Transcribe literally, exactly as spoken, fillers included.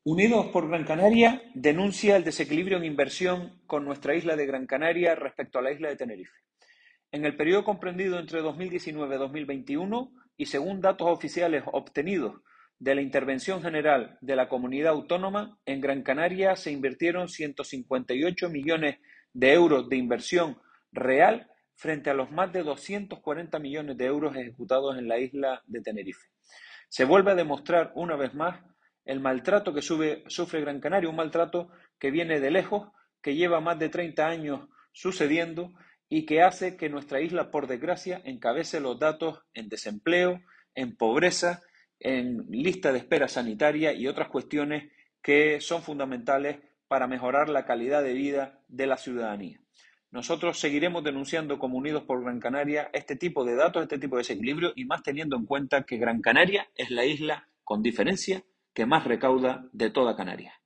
Unidos por Gran Canaria denuncia el desequilibrio en inversión con nuestra isla de Gran Canaria respecto a la isla de Tenerife. En el periodo comprendido entre dos mil diecinueve y dos mil veintiuno, y según datos oficiales obtenidos de la Intervención General de la Comunidad Autónoma, en Gran Canaria se invirtieron ciento cincuenta y ocho millones de euros de inversión real frente a los más de doscientos cuarenta millones de euros ejecutados en la isla de Tenerife. Se vuelve a demostrar una vez más el maltrato que sube, sufre Gran Canaria, un maltrato que viene de lejos, que lleva más de treinta años sucediendo y que hace que nuestra isla, por desgracia, encabece los datos en desempleo, en pobreza, en lista de espera sanitaria y otras cuestiones que son fundamentales para mejorar la calidad de vida de la ciudadanía. Nosotros seguiremos denunciando como Unidos por Gran Canaria este tipo de datos, este tipo de desequilibrio y más teniendo en cuenta que Gran Canaria es la isla, con diferencia, que más recauda de toda Canarias.